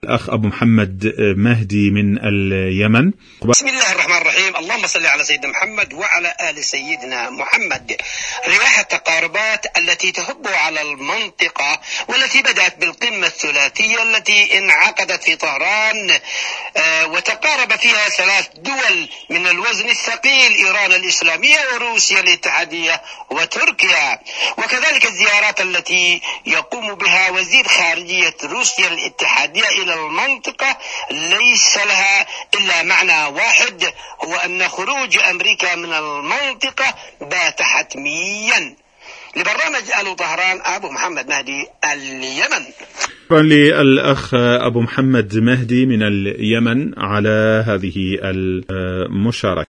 الأخ أبو محمد مهدي من اليمن. بسم الله الرحمن الرحيم. اللهم صل على سيدنا محمد وعلى آل سيدنا محمد. رياح التقاربات التي تهب على المنطقة والتي بدأت بالقمة الثلاثية التي انعقدت في طهران وتقارب فيها 3 دول من الوزن الثقيل: إيران الإسلامية وروسيا الاتحادية وتركيا، وكذلك الزيارات التي يقوم بها وزير خارجية روسيا الاتحادية إلى المنطقة ليس لها إلا معنى واحد، هو أن خروج أمريكا من المنطقة بات حتميا. لبرنامج ألو طهران، أبو محمد مهدي، اليمن. شكرا للأخ أبو محمد مهدي من اليمن على هذه المشاركة.